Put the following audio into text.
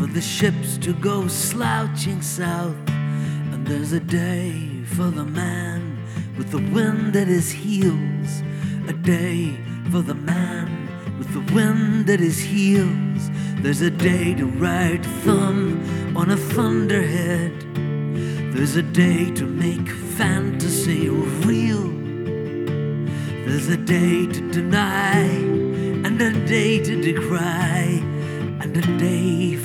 for the ships to go slouching south. And there's a day for the man with the wind at his heels, a day for the man with the wind at his heels. There's a day to ride thumb on a thunderhead. There's a day to make fantasy real. There's a day to deny and a day to decry and a day